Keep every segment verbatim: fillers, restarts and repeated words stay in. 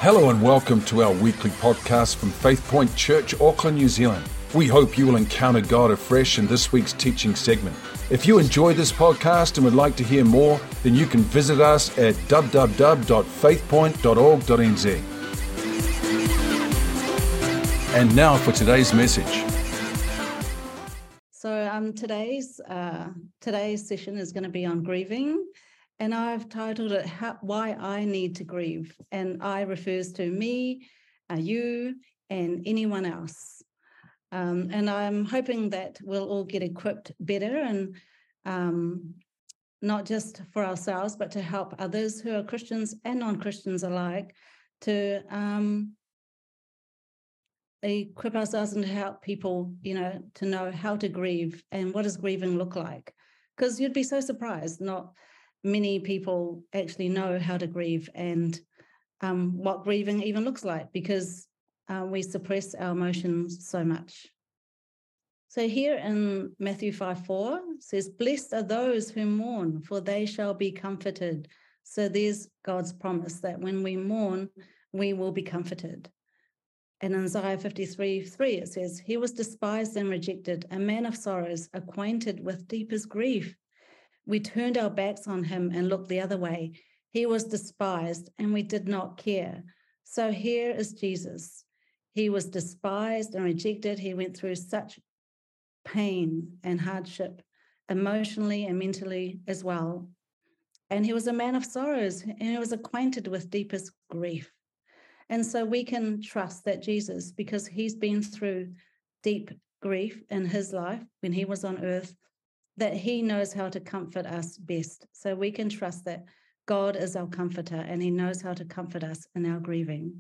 Hello and welcome to our weekly podcast from Faith Point Church, Auckland, New Zealand. We hope you will encounter God afresh in this week's teaching segment. If you enjoy this podcast and would like to hear more, then you can visit us at w w w dot faith point dot org dot n z. And now for today's message. So um, today's uh, today's session is going to be on grieving, and I've titled it How, Why I Need to Grieve, and I refers to me, uh, you, and anyone else. Um, and I'm hoping that we'll all get equipped better, and um, not just for ourselves, but to help others who are Christians and non-Christians alike to um, equip ourselves and to help people, you know, to know how to grieve and what does grieving look like. Because you'd be so surprised, not many people actually know how to grieve and um, what grieving even looks like, because uh, we suppress our emotions so much. So here in Matthew five four says, "Blessed are those who mourn, for they shall be comforted." So there's God's promise that when we mourn, we will be comforted. And in Isaiah fifty-three three, it says, "He was despised and rejected, a man of sorrows, acquainted with deepest grief. We turned our backs on him and looked the other way. He was despised and we did not care." So here is Jesus. He was despised and rejected. He went through such pain and hardship, emotionally and mentally as well. And he was a man of sorrows, and he was acquainted with deepest grief. And so we can trust that Jesus, because he's been through deep grief in his life when he was on earth, that he knows how to comfort us best. So we can trust that God is our comforter and he knows how to comfort us in our grieving.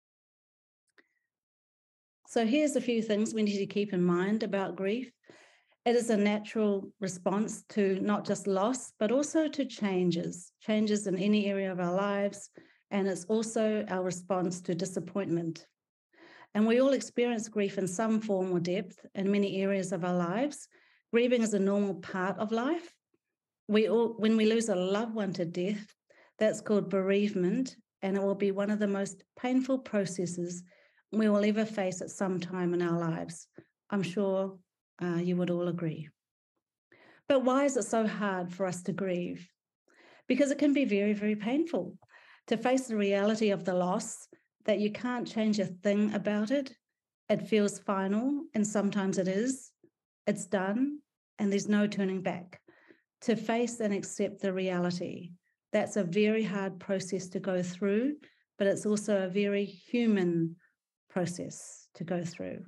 So here's a few things we need to keep in mind about grief. It is a natural response to not just loss, but also to changes, changes in any area of our lives. And it's also our response to disappointment. And we all experience grief in some form or depth in many areas of our lives. Grieving is a normal part of life. We all, when we lose a loved one to death, that's called bereavement, and it will be one of the most painful processes we will ever face at some time in our lives. I'm sure uh, you would all agree. But why is it so hard for us to grieve? Because it can be very, very painful to face the reality of the loss, that you can't change a thing about it. It feels final, and sometimes it is. It's done, and there's no turning back. To face and accept the reality, that's a very hard process to go through, but it's also a very human process to go through.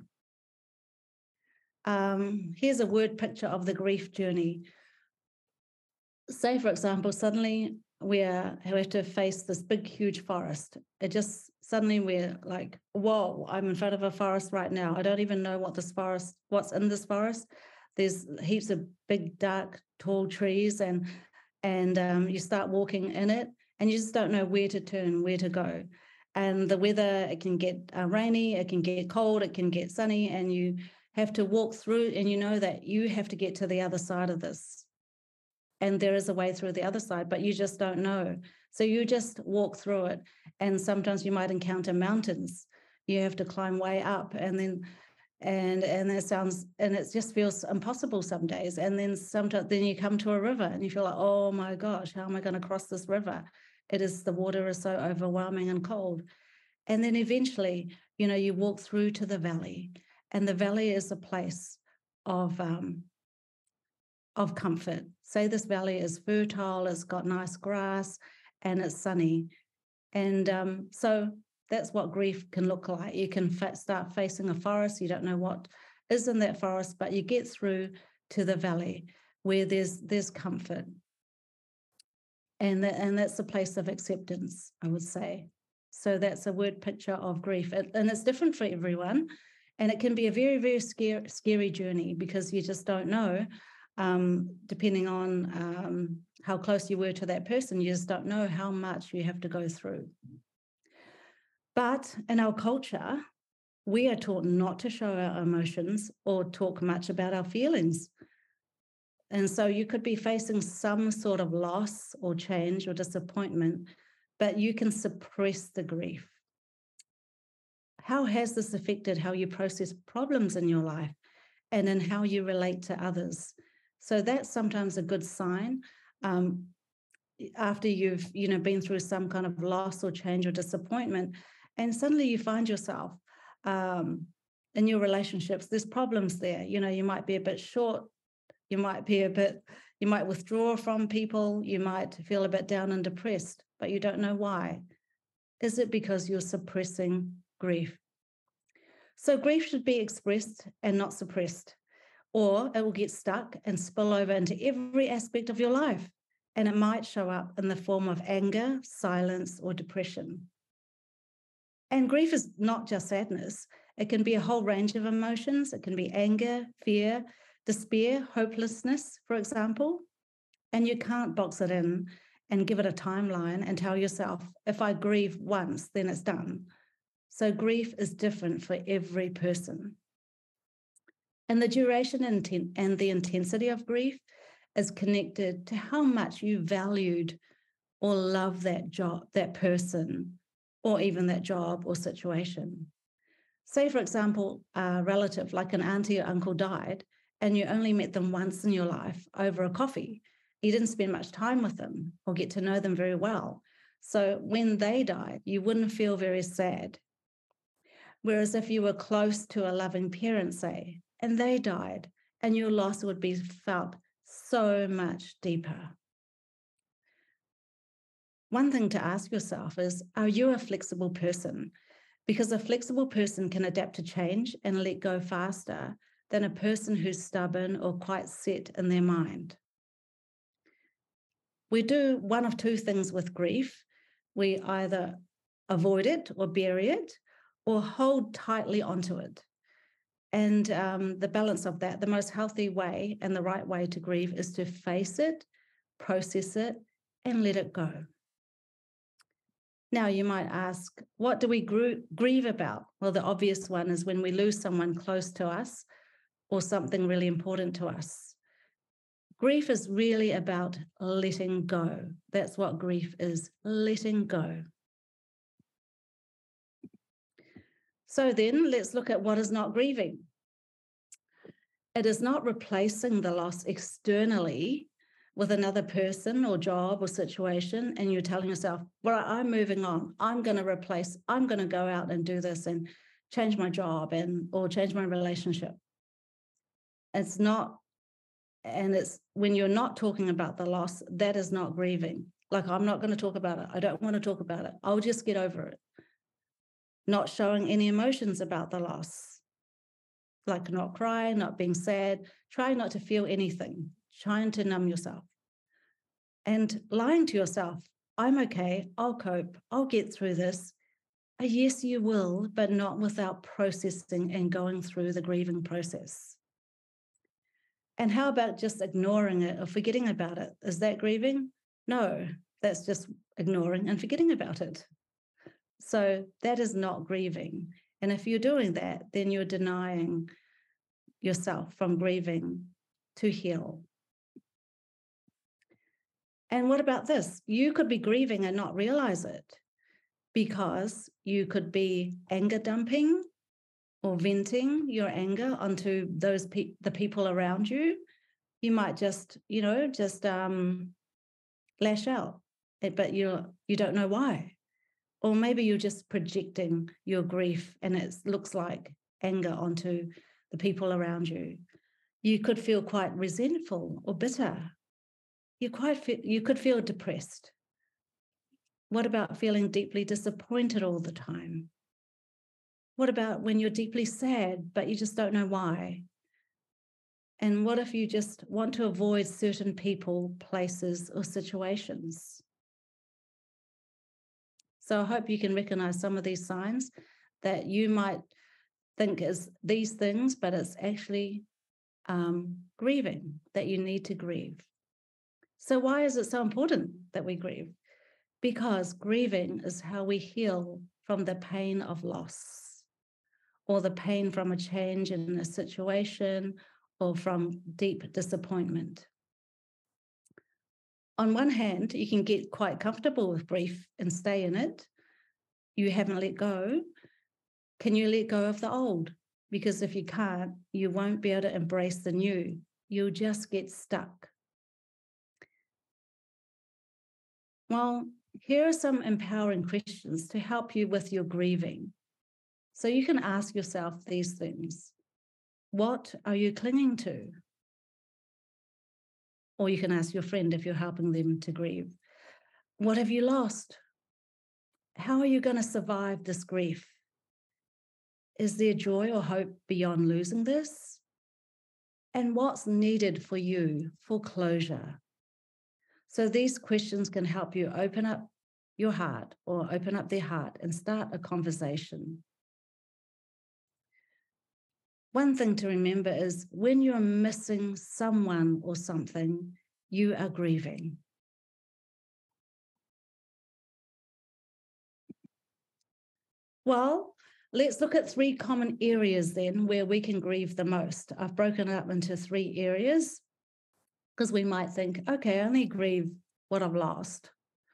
Um, here's a word picture of the grief journey. Say, for example, suddenly we, are, we have to face this big, huge forest. It just, suddenly we're like, whoa, I'm in front of a forest right now. I don't even know what this forest, what's in this forest. There's heaps of big, dark, tall trees, and, and um, you start walking in it, and you just don't know where to turn, where to go. And the weather, it can get uh, rainy, it can get cold, it can get sunny, and you have to walk through, and you know that you have to get to the other side of this. And there is a way through the other side, but you just don't know. So you just walk through it. And sometimes you might encounter mountains. You have to climb way up, and then and and that sounds and it just feels impossible some days. And then sometimes then you come to a river and you feel like, oh my gosh, how am I going to cross this river? It is, the water is so overwhelming and cold. And then eventually, you know, you walk through to the valley, and the valley is a place of um, of comfort. Say this valley is fertile, it's got nice grass, and it's sunny. And um, so that's what grief can look like. You can fa- start facing a forest, you don't know what is in that forest, but you get through to the valley where there's there's comfort. And, that, and that's a place of acceptance, I would say. So that's a word picture of grief. It, and it's different for everyone. And it can be a very, very scary, scary journey, because you just don't know, um, depending on um, how close you were to that person, you just don't know how much you have to go through. But in our culture, we are taught not to show our emotions or talk much about our feelings. And so you could be facing some sort of loss or change or disappointment, but you can suppress the grief. how has this affected how you process problems in your life and in how you relate to others? So that's sometimes a good sign. Um, after you've, you know, been through some kind of loss or change or disappointment, and suddenly you find yourself um, in your relationships, there's problems there. You know, you might be a bit short, you might be a bit, you might withdraw from people, you might feel a bit down and depressed, but you don't know why. Is it because you're suppressing grief? So grief should be expressed and not suppressed, or it will get stuck and spill over into every aspect of your life. And it might show up in the form of anger, silence, or depression. And grief is not just sadness. It can be a whole range of emotions. It can be anger, fear, despair, hopelessness, for example. And you can't box it in and give it a timeline and tell yourself, if I grieve once, then it's done. So grief is different for every person. And the duration and the intensity of grief is connected to how much you valued or love that job, that person, or even that job or situation. Say, for example, a relative like an auntie or uncle died, and you only met them once in your life over a coffee. You didn't spend much time with them or get to know them very well. So when they died, you wouldn't feel very sad. Whereas if you were close to a loving parent, say, and they died, and your loss would be felt so much deeper. One thing to ask yourself is, are you a flexible person? Because a flexible person can adapt to change and let go faster than a person who's stubborn or quite set in their mind. We do one of two things with grief. We either avoid it or bury it, or hold tightly onto it. And um, the balance of that, the most healthy way and the right way to grieve is to face it, process it, and let it go. Now, you might ask, what do we gr- grieve about? Well, the obvious one is when we lose someone close to us or something really important to us. Grief is really about letting go. That's what grief is, letting go. So then let's look at what is not grieving. It is not replacing the loss externally with another person or job or situation, and you're telling yourself, well, I'm moving on. I'm going to replace, I'm going to go out and do this and change my job and or change my relationship. It's not, and it's when you're not talking about the loss, that is not grieving. Like, I'm not going to talk about it. I don't want to talk about it. I'll just get over it. Not showing any emotions about the loss, like not crying, not being sad, trying not to feel anything, trying to numb yourself. And lying to yourself, I'm okay, I'll cope, I'll get through this. Uh, yes, you will, but not without processing and going through the grieving process. And how about just ignoring it or forgetting about it? Is that grieving? No, that's just ignoring and forgetting about it. So that is not grieving. And if you're doing that, then you're denying yourself from grieving to heal. And what about this? You could be grieving and not realize it because you could be anger dumping or venting your anger onto those pe- the people around you. You might just, you know, just um, lash out, but you you don't know why. Or maybe you're just projecting your grief and it looks like anger onto the people around you. You could feel quite resentful or bitter. You quite fe- you could feel depressed. What about feeling deeply disappointed all the time? What about when you're deeply sad, but you just don't know why? And what if you just want to avoid certain people, places, or situations? So I hope you can recognize some of these signs that you might think is these things, but it's actually um, grieving, that you need to grieve. So why is it so important that we grieve? Because grieving is how we heal from the pain of loss or the pain from a change in a situation or from deep disappointment. On one hand, you can get quite comfortable with grief and stay in it. You haven't let go. Can you let go of the old? Because if you can't, you won't be able to embrace the new. You'll just get stuck. Well, here are some empowering questions to help you with your grieving. So you can ask yourself these things. What are you clinging to? Or you can ask your friend if you're helping them to grieve. What have you lost? How are you going to survive this grief? Is there joy or hope beyond losing this? And what's needed for you for closure? So these questions can help you open up your heart or open up their heart and start a conversation. One thing to remember is when you're missing someone or something, you are grieving. Well, let's look at three common areas then where we can grieve the most. I've broken it up into three areas because we might think, okay, I only grieve what I've lost.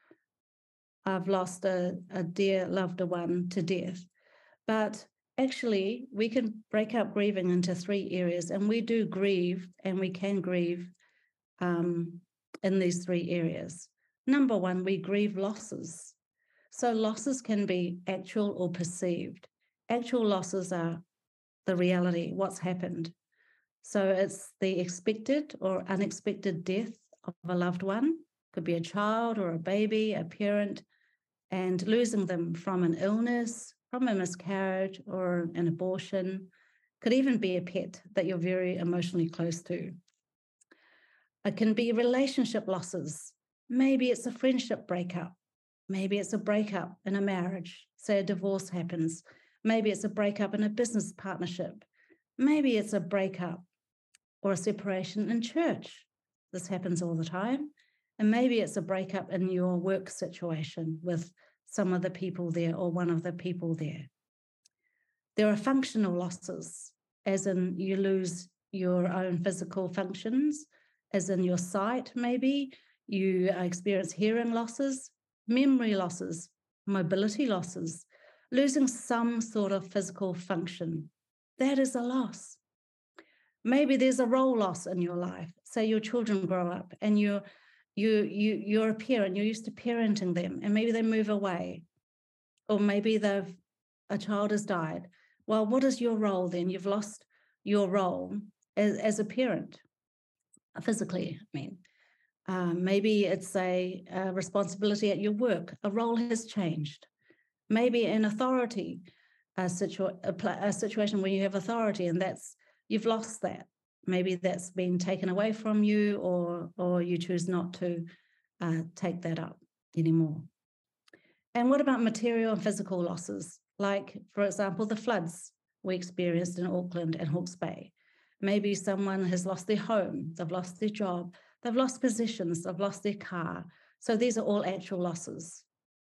I've lost a, a dear loved one to death. But actually, we can break up grieving into three areas, and we do grieve, and we can grieve um, in these three areas. Number one, we grieve losses. So losses can be actual or perceived. Actual losses are the reality, what's happened. So it's the expected or unexpected death of a loved one. Could be a child or a baby, a parent, and losing them from an illness, from a miscarriage or an abortion. Could even be a pet that you're very emotionally close to. It can be relationship losses. Maybe it's a friendship breakup. Maybe it's a breakup in a marriage. Say a divorce happens. Maybe it's a breakup in a business partnership. Maybe it's a breakup or a separation in church. This happens all the time. And maybe it's a breakup in your work situation with some of the people there or one of the people there. There are functional losses, as in you lose your own physical functions, as in your sight, maybe. You experience hearing losses, memory losses, mobility losses, losing some sort of physical function. That is a loss. Maybe there's a role loss in your life. Say your children grow up and you're You, you, you're a parent, you're used to parenting them, and maybe they move away, or maybe they've, a child has died. Well, what is your role then? You've lost your role as, as a parent, physically, I mean. Um, maybe it's a, a responsibility at your work. A role has changed. Maybe an authority, a, situa- a, a situation where you have authority, and that's, you've lost that. Maybe that's been taken away from you, or, or you choose not to uh, take that up anymore. And what about material and physical losses? Like, for example, the floods we experienced in Auckland and Hawke's Bay. Maybe someone has lost their home, they've lost their job, they've lost possessions, they've lost their car. So these are all actual losses.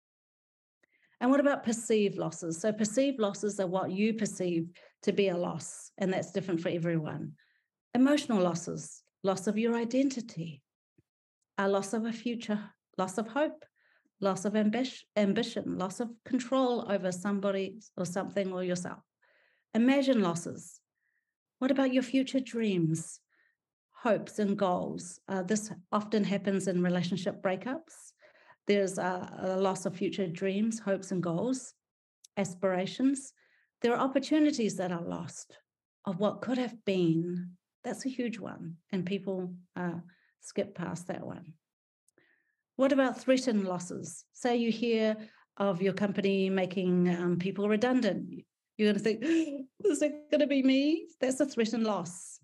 And what about perceived losses? So perceived losses are what you perceive to be a loss, and that's different for everyone. Emotional losses, loss of your identity, a loss of a future, loss of hope, loss of ambi- ambition, loss of control over somebody or something or yourself. Imagine losses. What about your future dreams, hopes and goals? Uh, this often happens in relationship breakups. There's a, a loss of future dreams, hopes and goals, aspirations. There are opportunities that are lost of what could have been. That's a huge one, and people uh, skip past that one. What about threatened losses? Say you hear of your company making um, people redundant. You're going to think, is it going to be me? That's a threatened loss.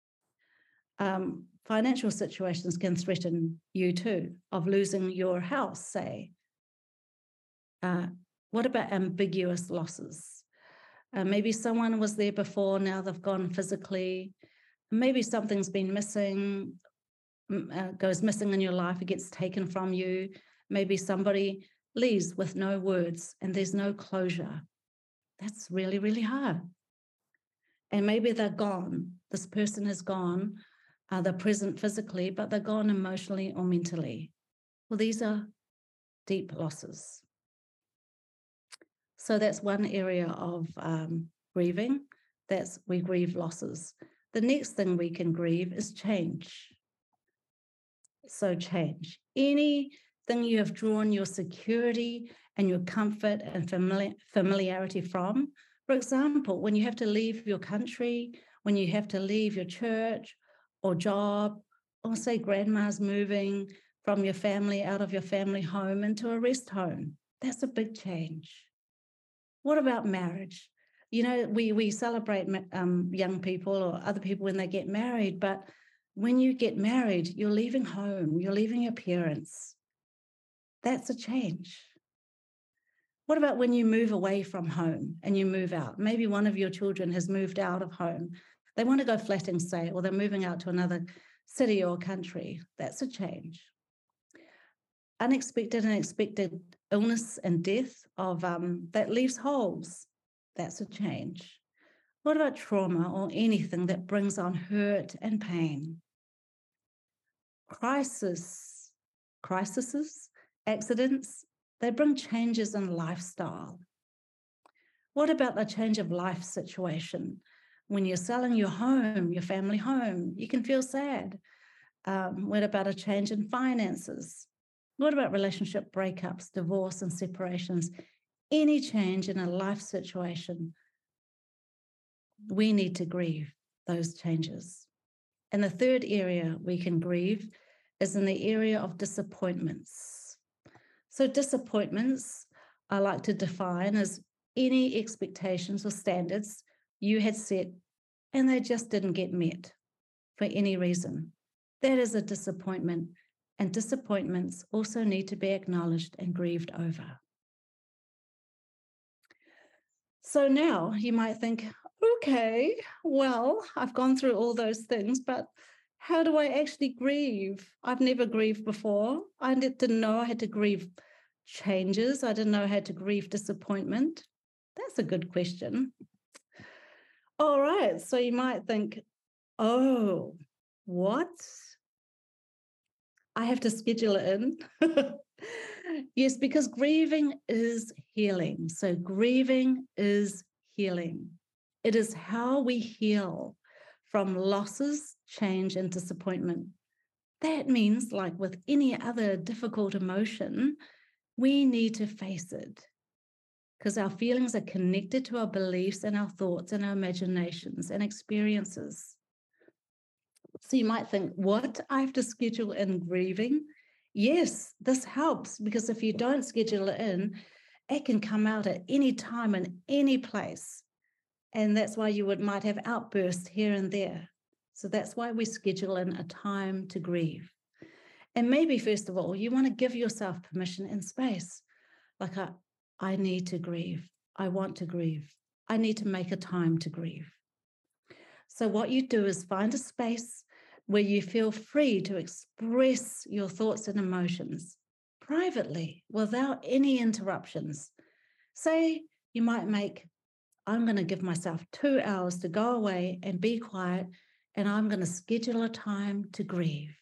Um, financial situations can threaten you too, of losing your house, say. Uh, what about ambiguous losses? Uh, maybe someone was there before, now they've gone physically. Maybe something's been missing, uh, goes missing in your life, it gets taken from you. Maybe somebody leaves with no words and there's no closure. That's really, really hard. And maybe they're gone. This person is gone. Uh, they're present physically, but they're gone emotionally or mentally. Well, these are deep losses. So that's one area of um, grieving. That's we grieve losses. The next thing we can grieve is change. So change. Anything you have drawn your security and your comfort and famili- familiarity from. For example, when you have to leave your country, when you have to leave your church or job, or say grandma's moving from your family out of your family home into a rest home. That's a big change. What about marriage? You know, we, we celebrate um, young people or other people when they get married, but when you get married, you're leaving home, you're leaving your parents. That's a change. What about when you move away from home and you move out? Maybe one of your children has moved out of home. They want to go flatting, say, or they're moving out to another city or country. That's a change. Unexpected and expected illness and death of um, that leaves holes. That's a change. What about trauma or anything that brings on hurt and pain? Crisis, crises, accidents, they bring changes in lifestyle. What about the change of life situation? When you're selling your home, your family home, you can feel sad. Um, what about a change in finances? What about relationship breakups, divorce and separations? Any change in a life situation, we need to grieve those changes. And the third area we can grieve is in the area of disappointments. So disappointments I like to define as any expectations or standards you had set and they just didn't get met for any reason. That is a disappointment, and disappointments also need to be acknowledged and grieved over. So now you might think, okay, well, I've gone through all those things, but how do I actually grieve? I've never grieved before. I didn't know I had to grieve changes. I didn't know how to grieve disappointment. That's a good question. All right, so you might think, oh, what? I have to schedule it in. Yes, because grieving is healing. So grieving is healing. It is how we heal from losses, change, and disappointment. That means, like with any other difficult emotion, we need to face it because our feelings are connected to our beliefs and our thoughts and our imaginations and experiences. So you might think, what? I have to schedule in grieving? Yes, this helps because if you don't schedule it in, it can come out at any time in any place. And that's why you would might have outbursts here and there. So that's why we schedule in a time to grieve. And maybe, first of all, you want to give yourself permission and space. Like, I, I need to grieve. I want to grieve. I need to make a time to grieve. So what you do is find a space where you feel free to express your thoughts and emotions privately without any interruptions. Say you might make, I'm going to give myself two hours to go away and be quiet, and I'm going to schedule a time to grieve.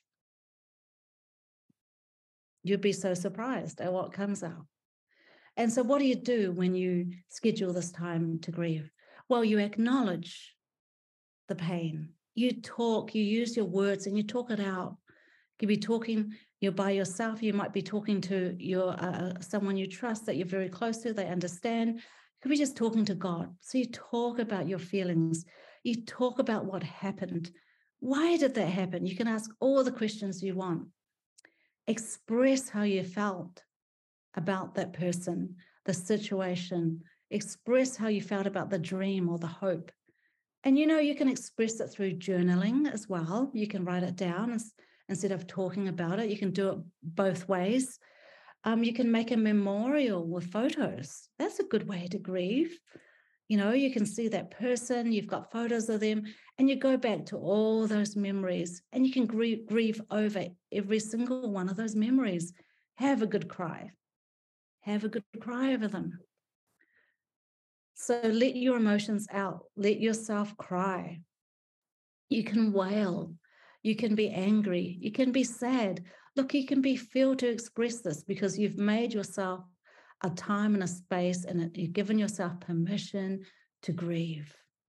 You'd be so surprised at what comes out. And so what do you do when you schedule this time to grieve? Well, you acknowledge the pain. You talk, you use your words and you talk it out. You could be talking, you're by yourself, you might be talking to your uh, someone you trust that you're very close to, they understand. You could be just talking to God. So you talk about your feelings. You talk about what happened. Why did that happen? You can ask all the questions you want. Express how you felt about that person, the situation. Express how you felt about the dream or the hope. And, you know, you can express it through journaling as well. You can write it down instead of talking about it. You can do it both ways. Um, you can make a memorial with photos. That's a good way to grieve. You know, you can see that person, you've got photos of them, and you go back to all those memories, and you can grieve, grieve over every single one of those memories. Have a good cry. Have a good cry over them. So let your emotions out. Let yourself cry. You can wail. You can be angry. You can be sad. Look, you can be feel to express this because you've made yourself a time and a space, and you've given yourself permission to grieve.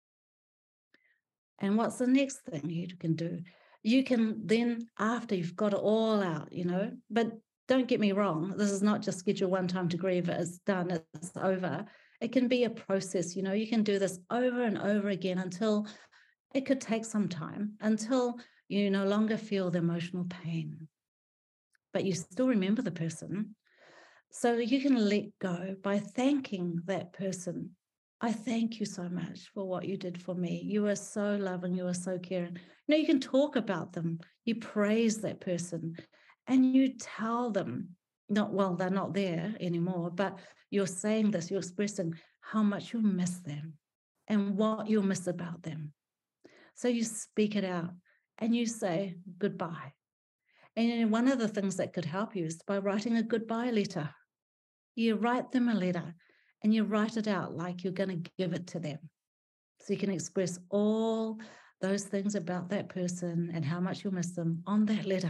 And what's the next thing you can do? You can then, after you've got it all out, you know, but don't get me wrong, this is not just schedule one time to grieve, it's done, it's over. It can be a process, you know, you can do this over and over again until it could take some time, until you no longer feel the emotional pain. But you still remember the person. So you can let go by thanking that person. I thank you so much for what you did for me. You are so loving. You are so caring. You know, you can talk about them. You praise that person and you tell them, not, well, they're not there anymore, but you're saying this, you're expressing how much you miss them and what you miss about them. So you speak it out and you say goodbye. And you know, one of the things that could help you is by writing a goodbye letter. You write them a letter and you write it out like you're going to give it to them. So you can express all those things about that person and how much you miss them on that letter.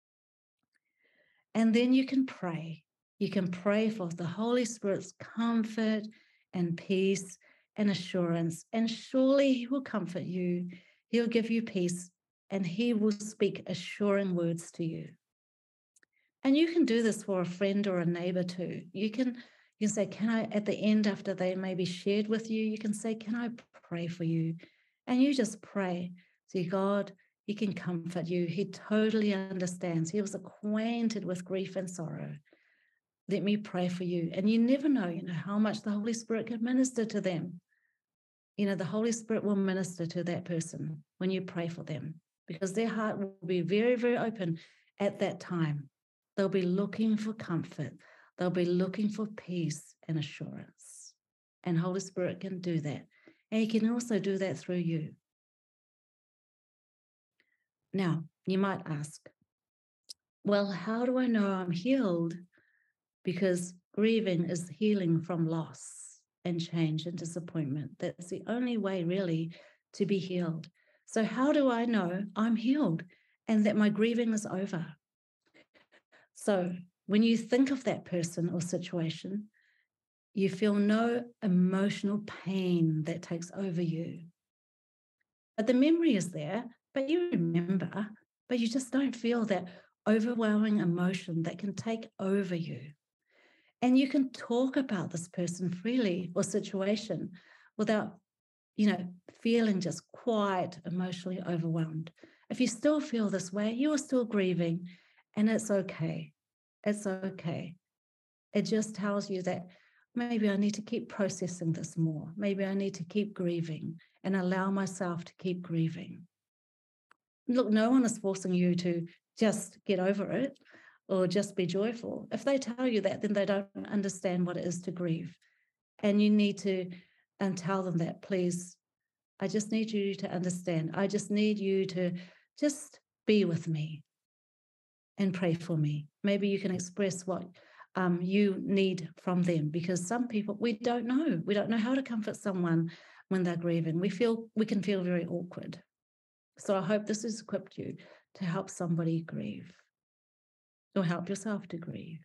And then you can pray. You can pray for the Holy Spirit's comfort and peace and assurance. And surely He will comfort you. He'll give you peace and He will speak assuring words to you. And you can do this for a friend or a neighbor too. You can, you can say, can I, at the end, after they maybe shared with you, you can say, can I pray for you? And you just pray. See, God, He can comfort you. He totally understands. He was acquainted with grief and sorrow. Let me pray for you. And you never know, you know, how much the Holy Spirit can minister to them. You know, the Holy Spirit will minister to that person when you pray for them, because their heart will be very, very open at that time. They'll be looking for comfort. They'll be looking for peace and assurance. And Holy Spirit can do that. And He can also do that through you. Now, you might ask, well, how do I know I'm healed? Because grieving is healing from loss and change and disappointment. That's the only way really to be healed. So how do I know I'm healed and that my grieving is over? So when you think of that person or situation, you feel no emotional pain that takes over you. But the memory is there, but you remember, but you just don't feel that overwhelming emotion that can take over you. And you can talk about this person freely or situation without, you know, feeling just quite emotionally overwhelmed. If you still feel this way, you are still grieving, and it's okay. It's okay. It just tells you that maybe I need to keep processing this more. Maybe I need to keep grieving and allow myself to keep grieving. Look, no one is forcing you to just get over it or just be joyful. If they tell you that, then they don't understand what it is to grieve. And you need to and tell them that, please, I just need you to understand. I just need you to just be with me and pray for me. Maybe you can express what um, you need from them, because some people, we don't know. We don't know how to comfort someone when they're grieving. We feel, we can feel very awkward. So I hope this has equipped you to help somebody grieve or help yourself to grieve.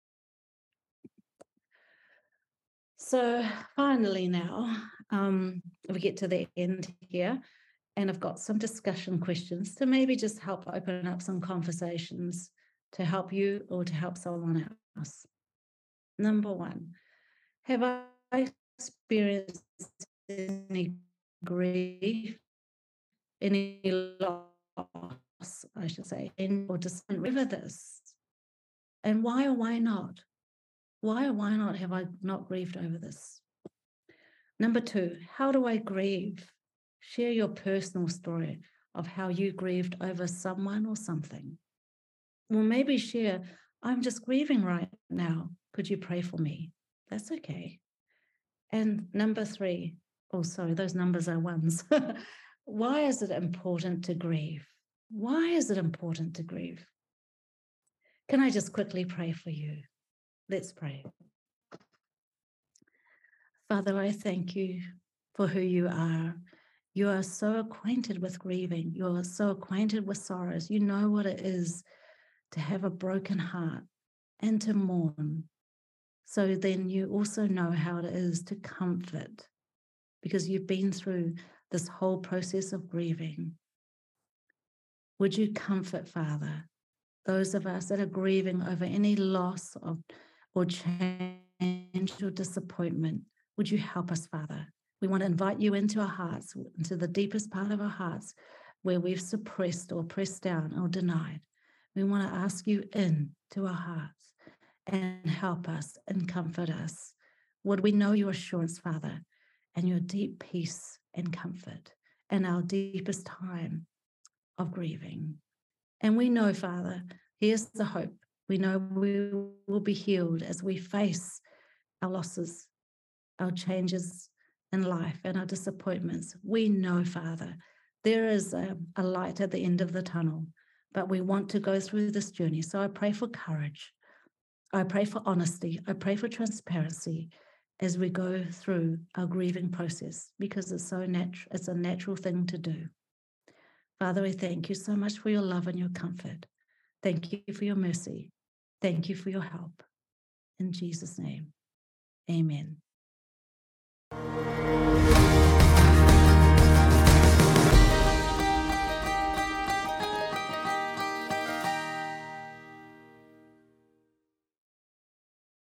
So finally now, um, we get to the end here, and I've got some discussion questions to maybe just help open up some conversations to help you or to help someone else. Number one, have I experienced any grief, any loss, I should say, or disappointment over this? And why or why not? Why or why not have I not grieved over this? Number two, how do I grieve? Share your personal story of how you grieved over someone or something. Well, maybe share, I'm just grieving right now. Could you pray for me? That's okay. And number three, oh, sorry, those numbers are ones. Why is it important to grieve? Why is it important to grieve? Can I just quickly pray for you? Let's pray. Father, I thank you for who you are. You are so acquainted with grieving. You are so acquainted with sorrows. You know what it is to have a broken heart and to mourn. So then you also know how it is to comfort, because you've been through this whole process of grieving. Would you comfort, Father, those of us that are grieving over any loss of, or change or disappointment? Would you help us, Father? We want to invite you into our hearts, into the deepest part of our hearts, where we've suppressed or pressed down or denied. We want to ask you in to our hearts and help us and comfort us. Would we know your assurance, Father, and your deep peace and comfort in our deepest time of grieving? And we know, Father, here's the hope. We know we will be healed as we face our losses, our changes in life, and our disappointments. We know, Father, there is a, a light at the end of the tunnel, but we want to go through this journey. So I pray for courage. I pray for honesty. I pray for transparency as we go through our grieving process, because it's so natural. It's a natural thing to do. Father, we thank you so much for your love and your comfort. Thank you for your mercy. Thank you for your help. In Jesus' name, amen.